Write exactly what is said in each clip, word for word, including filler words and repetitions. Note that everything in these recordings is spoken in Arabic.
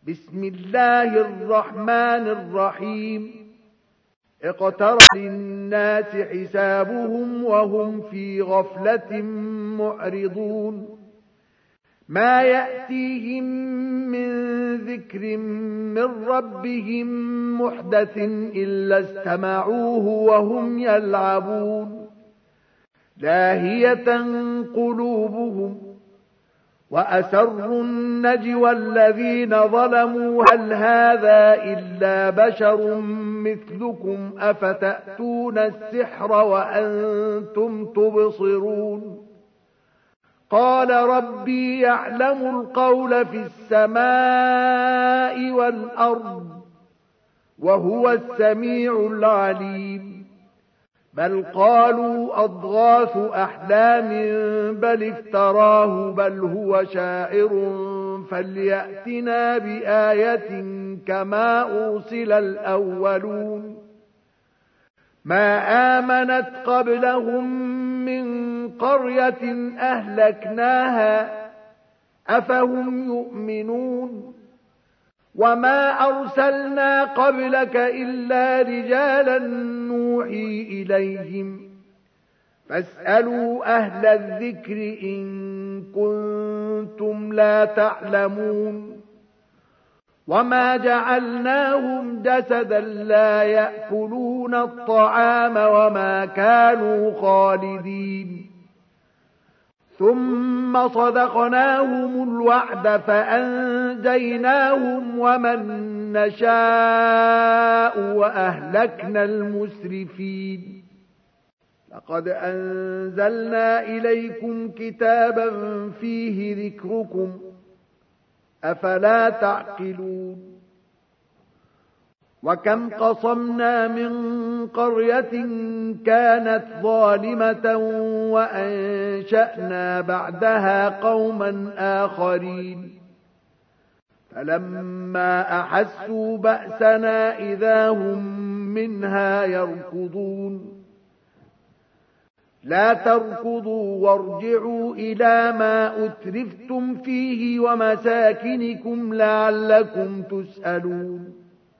بسم الله الرحمن الرحيم اقترب للناس حسابهم وهم في غفلة معرضون ما يأتيهم من ذكر من ربهم محدث إلا استمعوه وهم يلعبون لاهية قلوبهم وأسروا النجوى الذين ظلموا هل هذا إلا بشر مثلكم أفتأتون السحر وأنتم تبصرون قال ربي يعلم القول في السماء والأرض وهو السميع العليم بل قالوا أضغاث أحلام بل افتراه بل هو شاعر فليأتنا بآية كما أرسل الأولون ما آمنت قبلهم من قرية أهلكناها أفهم يؤمنون وما أرسلنا قبلك إلا رجالا نوحي إليهم فاسألوا أهل الذكر إن كنتم لا تعلمون وما جعلناهم جسدا لا يأكلون الطعام وما كانوا خالدين ثم صدقناهم الوعد فأنجيناهم ومن نشاء وأهلكنا المسرفين لقد أنزلنا إليكم كتابا فيه ذكركم أفلا تعقلون وكم قصمنا من قرية كانت ظالمة وأنشأنا بعدها قوما آخرين فلما أحسوا بأسنا إذا هم منها يركضون لا تركضوا وارجعوا إلى ما أترفتم فيه ومساكنكم لعلكم تسألون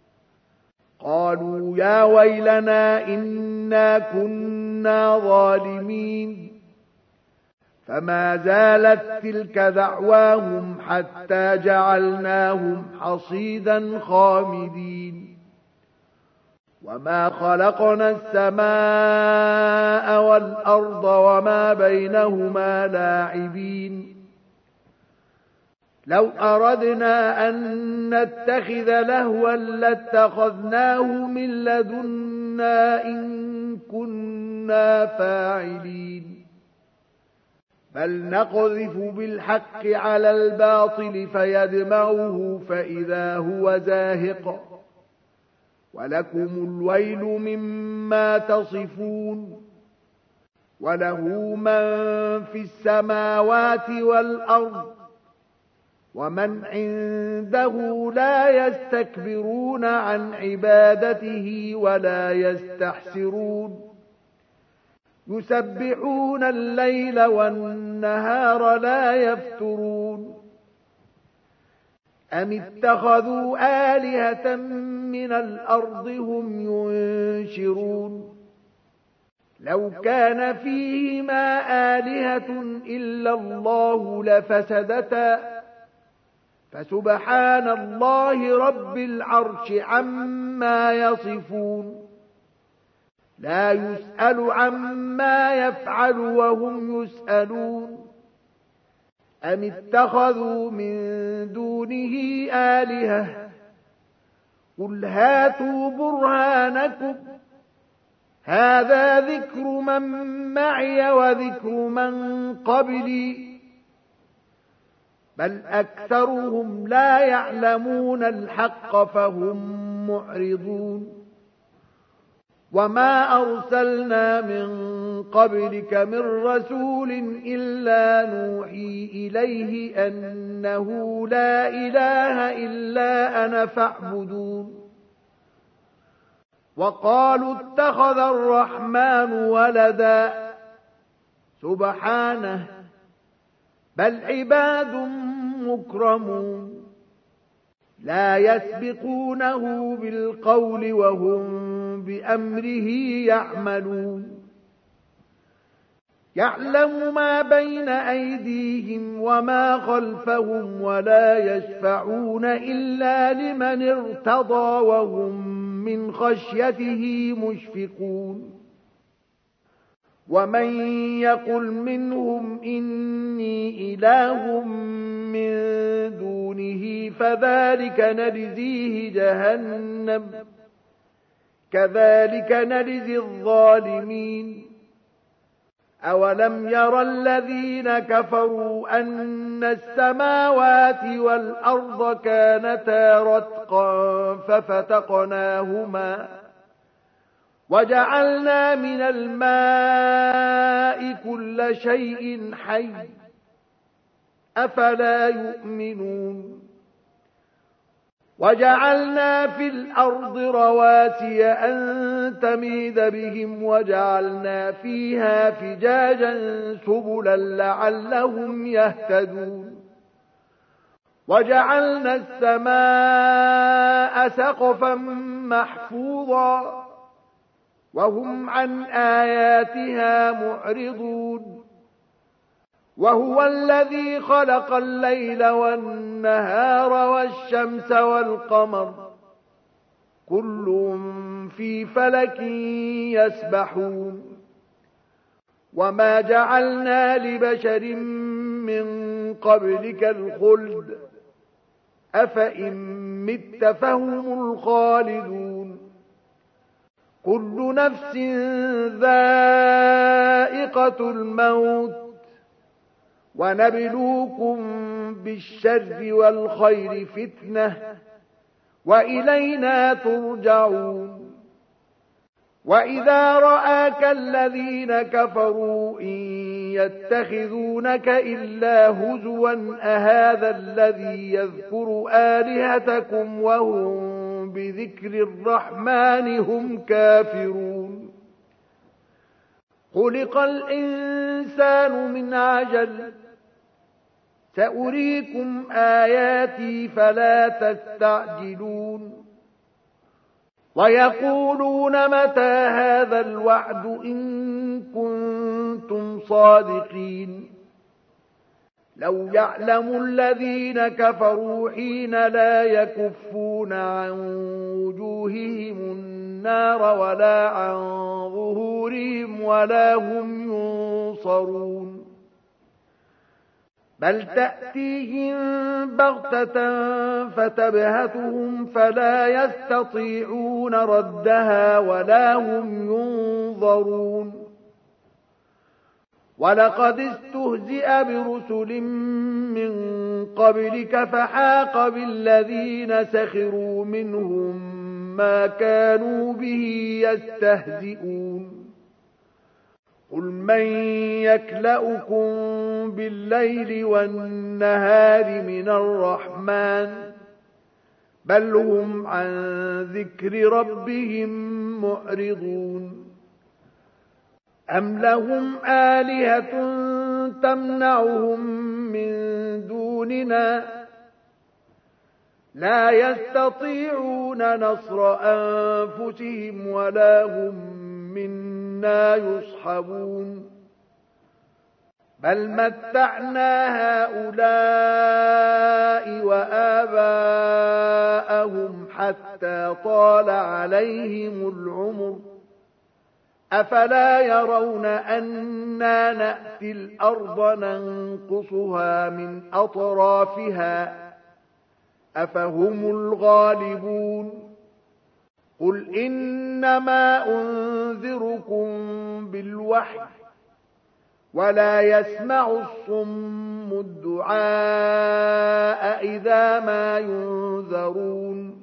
قالوا يا ويلنا إنا كنا ظالمين فما زالت تلك دعواهم حتى جعلناهم حصيدا خامدين وما خلقنا السماء والأرض وما بينهما لاعبين لو أردنا أن نتخذ لهوا لاتخذناه من لدنا إن كنا فاعلين بل نقذف بالحق على الباطل فيدمغه فإذا هو زاهق ولكم الويل مما تصفون وله من في السماوات والأرض ومن عنده لا يستكبرون عن عبادته ولا يستحسرون يسبحون الليل والنهار لا يفترون أم اتخذوا آلهة من الأرض هم ينشرون لو كان فيهما آلهة إلا الله لفسدتا فسبحان الله رب العرش عما يصفون لا يسأل عما يفعل وهم يسألون أم اتخذوا من دونه آلهة قل هاتوا برهانكم هذا ذكر من معي وذكر من قبلي بل أكثرهم لا يعلمون الحق فهم معرضون وما أرسلنا من قبلك من رسول إلا نوحي إليه أنه لا إله إلا أنا فاعبدون وقالوا اتخذ الرحمن ولدا سبحانه بل عباد مكرمون لا يسبقونه بالقول وهم بأمره يعملون يعلم ما بين أيديهم وما خلفهم ولا يشفعون إلا لمن ارتضى وهم من خشيته مشفقون ومن يقل منهم إني إله من دونه فذلك نجزيه جهنم كذلك نجزي الظالمين أولم ير الذين كفروا أن السماوات والأرض كانتا رتقا ففتقناهما وجعلنا من الماء كل شيء حي أفلا يؤمنون وجعلنا في الأرض رواسي أن تميد بهم وجعلنا فيها فجاجا سبلا لعلهم يهتدون وجعلنا السماء سقفا محفوظا وهم عن آياتها معرضون وهو الذي خلق الليل والنهار والشمس والقمر كل في فلك يسبحون وما جعلنا لبشر من قبلك الخلد أفإن مت فهم الخالدون كل نفس ذائقة الموت ونبلوكم بالشر والخير فتنة وإلينا ترجعون وإذا رآك الذين كفروا إن يتخذونك إلا هزوا أهذا الذي يذكر آلهتكم وهم بذكر الرحمن هم كافرون خلق الإنسان من عجل سأريكم آياتي فلا تستعجلون ويقولون متى هذا الوعد إن كنتم صادقين لو يعلم الذين كفروا حين لا يكفون عن وجوههم النار ولا عن ظهورهم ولا هم ينصرون بل تأتيهم بغتة فتبهتهم فلا يستطيعون ردها ولا هم ينظرون ولقد استهزئ برسل من قبلك فحاق بالذين سخروا منهم ما كانوا به يستهزئون قل من يكلؤكم بالليل والنهار من الرحمن بل هم عن ذكر ربهم معرضون أم لهم آلهة تمنعهم من دوننا لا يستطيعون نصر أنفسهم ولا هم منا يصحبون بل متعنا هؤلاء وآباءهم حتى طال عليهم العمر أفلا يرون أنا نأتي الأرض ننقصها من أطرافها أفهم الغالبون قل إنما أنذركم بالوحي ولا يسمع الصم الدعاء إذا ما ينذرون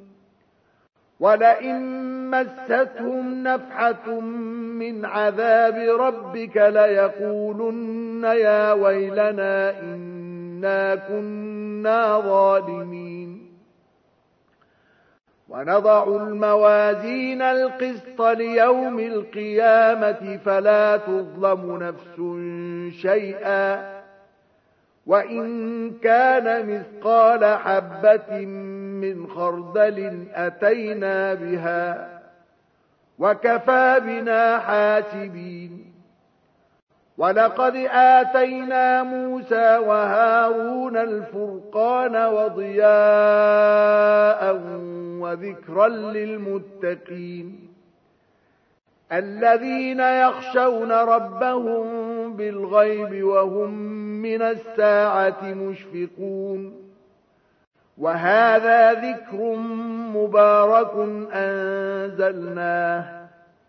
ولئن مستهم نفحة من عذاب ربك ليقولن يا ويلنا إنا كنا ظالمين ونضع الموازين القسط ليوم القيامة فلا تظلم نفس شيئا وإن كان مثقال حبة من خردل أتينا بها وكفى بنا حاسبين. ولقد آتينا موسى وهارون الفرقان وضياء وذكرا للمتقين الذين يخشون ربهم بالغيب وهم من الساعة مشفقون. وهذا ذكر مبارك أنزلناه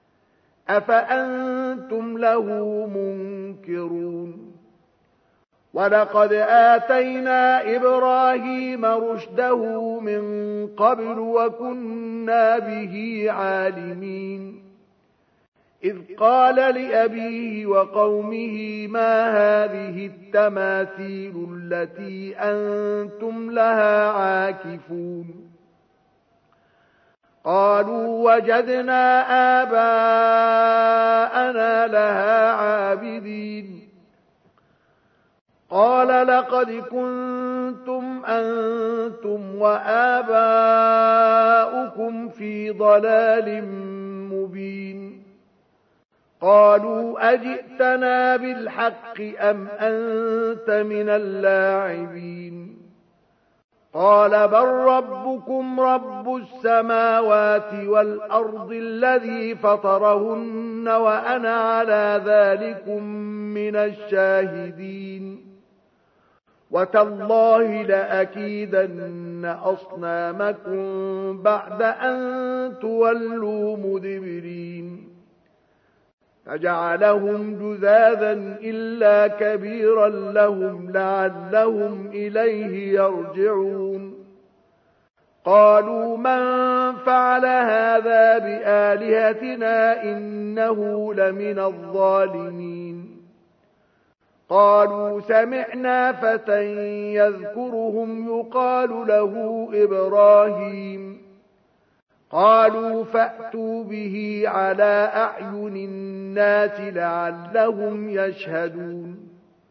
أفأنتم له منكرون. ولقد آتينا إبراهيم رشده من قبل وكنا به عالمين. إذ قال لأبيه وقومه ما هذه التماثيل التي أنتم لها عاكفون. قالوا وجدنا آباءنا لها عابدين. قال لقد كنتم أنتم وآباؤكم في ضلال مبين. قالوا أجئتنا بالحق أم أنت من اللاعبين. قال بل ربكم رب السماوات والأرض الذي فطرهن وأنا على ذلكم من الشاهدين. وتالله لأكيدن أصنامكم بعد أن تولوا مدبرين. فجعلهم جذاذا إلا كبيرا لهم لعلهم إليه يرجعون. قالوا من فعل هذا بآلهتنا إنه لمن الظالمين. قالوا سمعنا فتى يذكرهم يقال له إبراهيم. قالوا فأتوا به على أعين الناس لعلهم يشهدون.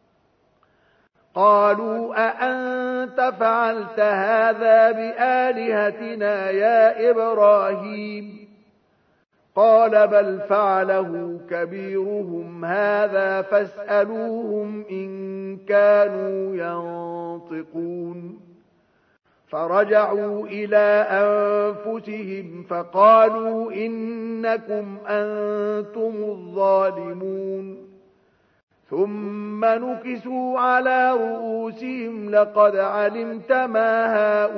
قالوا أأنت فعلت هذا بآلهتنا يا إبراهيم؟ قال بل فعله كبيرهم هذا فاسألوهم إن كانوا ينطقون. فرجعوا إلى أنفسهم فقالوا إنكم أنتم الظالمون. ثم نكسوا على رؤوسهم لقد علمت ما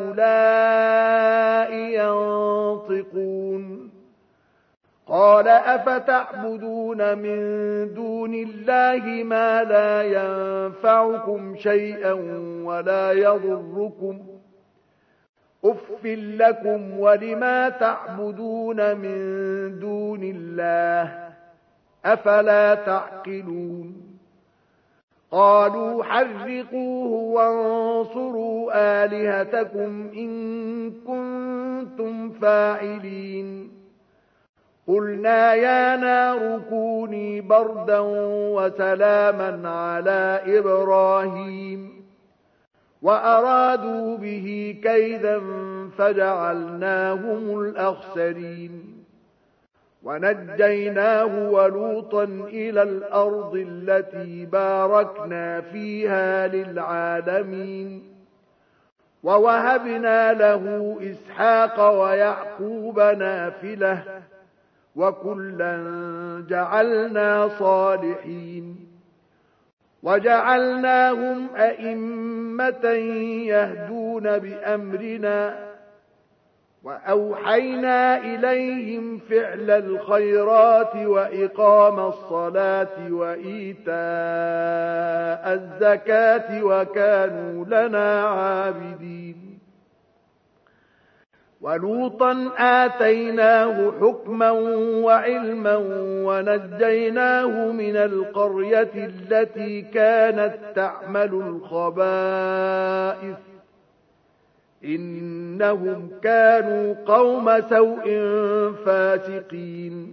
هؤلاء ينطقون. قال أفتعبدون من دون الله ما لا ينفعكم شيئا ولا يضركم؟ أف لكم ولما تعبدون من دون الله أفلا تعقلون. قالوا حرقوه وانصروا آلهتكم إن كنتم فاعلين. قلنا يا نار كوني بردا وسلاما على إبراهيم وأرادوا به كيدا فجعلناهم الأخسرين. ونجيناه ولوطا إلى الأرض التي باركنا فيها للعالمين. ووهبنا له إسحاق ويعقوب نافلة وكلا جعلنا صالحين. وجعلناهم أئمة يهدون بأمرنا وأوحينا إليهم فعل الخيرات وإقام الصلاة وإيتاء الزكاة وكانوا لنا عابدين. ولوطا آتيناه حكما وعلما ونجيناه من القرية التي كانت تعمل الخبائث إنهم كانوا قوم سوء فاسقين.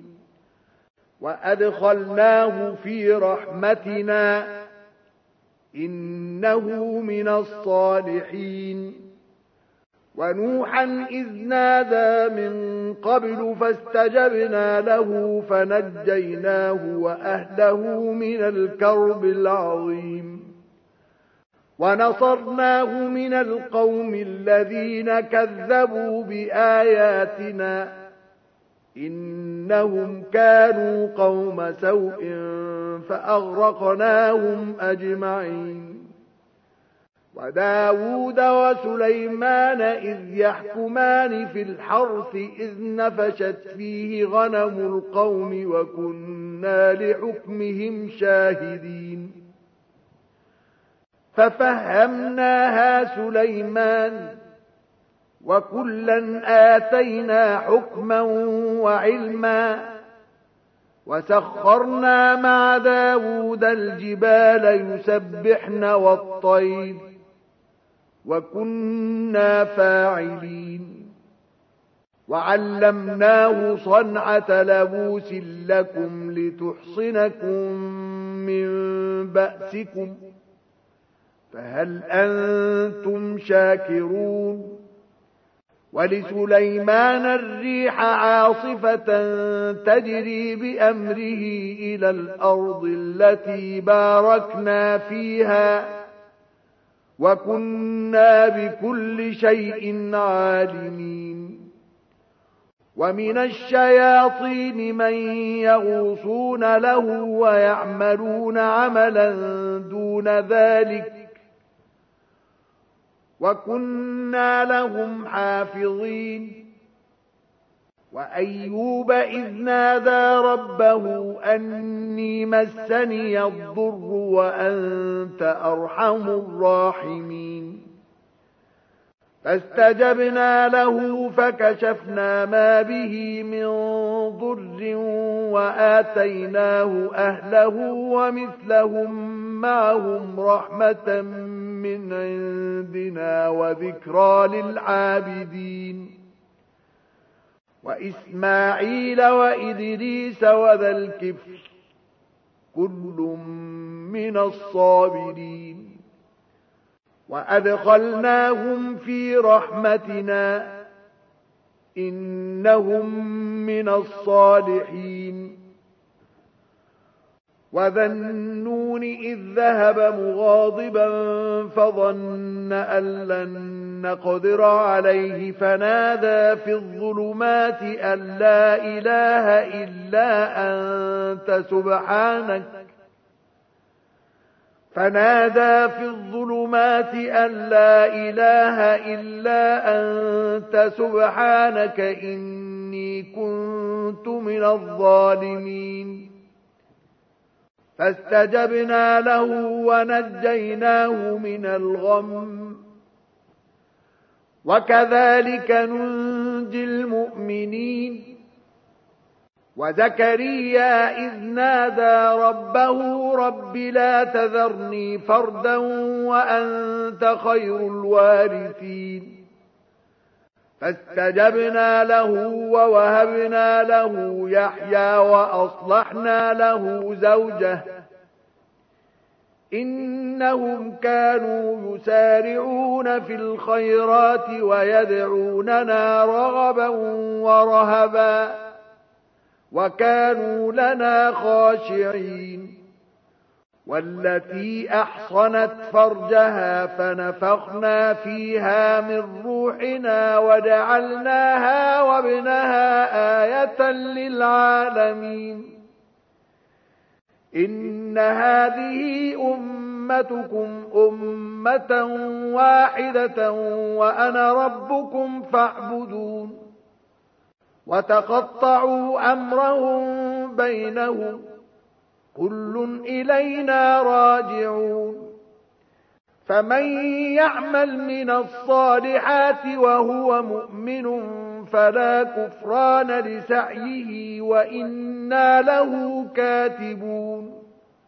وأدخلناه في رحمتنا إنه من الصالحين. ونوحا إذ نادى من قبل فاستجبنا له فنجيناه وأهله من الكرب العظيم ونصرناه من القوم الذين كذبوا بآياتنا إنهم كانوا قوم سوء فأغرقناهم أجمعين وداود وسليمان إذ يحكمان في الحرث إذ نفشت فيه غنم القوم وكنا لحكمهم شاهدين ففهمناها سليمان وكلا آتينا حكما وعلما وسخرنا مع داود الجبال يسبحن والطير وكنا فاعلين وعلمناه صنعة لبوس لكم لتحصنكم من بأسكم فهل أنتم شاكرون ولسليمان الريح عاصفة تجري بأمره إلى الأرض التي باركنا فيها وكنا بكل شيء عالمين ومن الشياطين من يغوصون له ويعملون عملا دون ذلك وكنا لهم حافظين وأيوب إذ نادى ربه أني مسني الضر وأنت أرحم الراحمين فاستجبنا له فكشفنا ما به من ضر وآتيناه أهله ومثلهم معهم رحمة من عندنا وذكرى للعابدين وإسماعيل وإدريس وذا الكفل كل من الصابرين وأدخلناهم في رحمتنا إنهم من الصالحين وذا النون إذ ذهب مغاضبا فظن أن لن نقدر عليه فنادى في الظلمات أن لا إله إلا أنت سبحانك فنادى في الظلمات أن لا إله إلا أنت سبحانك إني كنت من الظالمين فاستجبنا له ونجيناه من الغم وكذلك ننجي المؤمنين وزكريا إذ نادى ربه رب لا تذرني فردا وأنت خير الوارثين فاستجبنا له ووهبنا له يحيى وأصلحنا له زوجه إنهم كانوا يسارعون في الخيرات ويدعوننا رغبا ورهبا وكانوا لنا خاشعين والتي أحصنت فرجها فنفخنا فيها من روحنا وجعلناها وابنها آية للعالمين إن هذه أمتكم أمة واحدة وأنا ربكم فاعبدون وتقطعوا أمرهم بينهم كل إلينا راجعون فمن يعمل من الصالحات وهو مؤمن فلا كفران لسعيه وإنا له كاتبون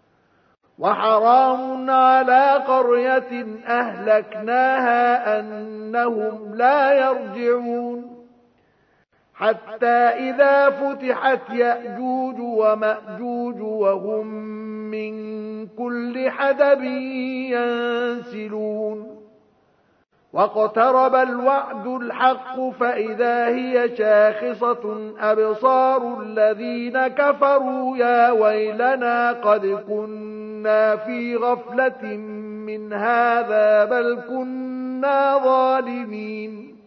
وحرام على قرية أهلكناها أنهم لا يرجعون حتى إذا فتحت يأجوج ومأجوج وهم من كل حدب ينسلون واقترب الوعد الحق فإذا هي شاخصة أبصار الذين كفروا يا ويلنا قد كنا في غفلة من هذا بل كنا ظالمين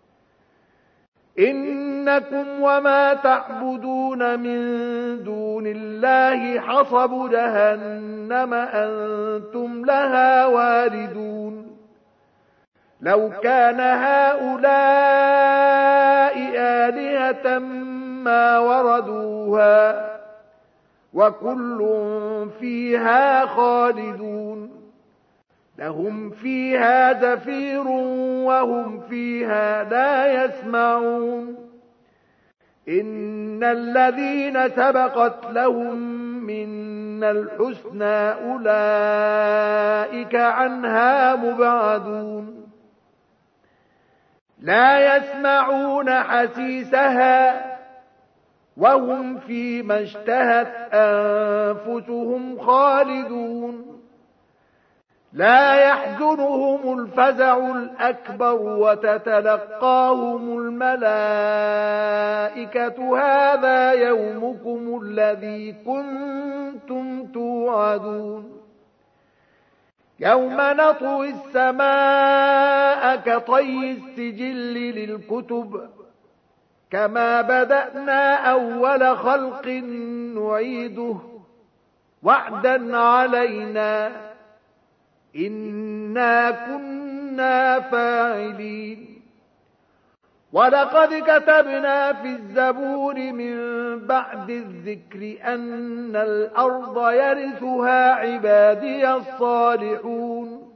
إنكم وما تعبدون من دون الله حصب جهنم أنتم لها واردون لو كان هؤلاء آلهة ما وردوها وكل فيها خالدون لهم فيها زفير وهم فيها لا يسمعون إن الذين سبقت لهم منا الحسنى أولئك عنها مبعدون لا يسمعون حسيسها وهم فيما اشتهت أنفسهم خالدون لا يحزنهم الفزع الأكبر وتتلقاهم الملائكة هذا يومكم الذي كنتم توعدون يوم نطوي السماء كطي السجل للكتب كما بدأنا أول خلق نعيده وعدا علينا إنا كنا فاعلين ولقد كتبنا في الزبور من بعد الذكر أن الأرض يرثها عبادي الصالحون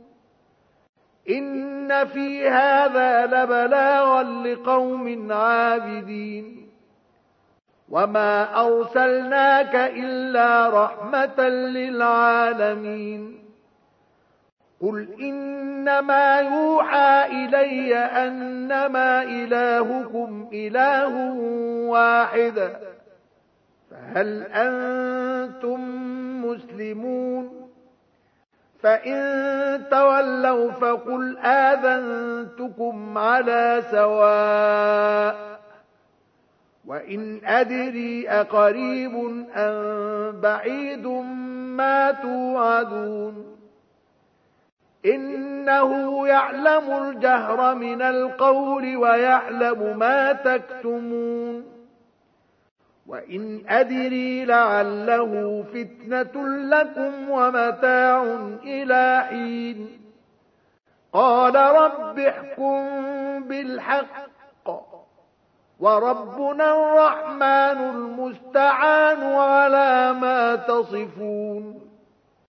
إن في هذا لبلاغا لقوم عابدين وما أرسلناك إلا رحمة للعالمين قل إنما يوحى إلي أنما إلهكم إله واحد فهل أنتم مسلمون فإن تولوا فقل آذنتكم على سواء وإن أدري أقريب أم بعيد ما توعدون إنه يعلم الجهر من القول ويعلم ما تكتمون وإن أدري لعله فتنة لكم ومتاع إلى حين قال رب احكم بالحق وربنا الرحمن المستعان على ما تصفون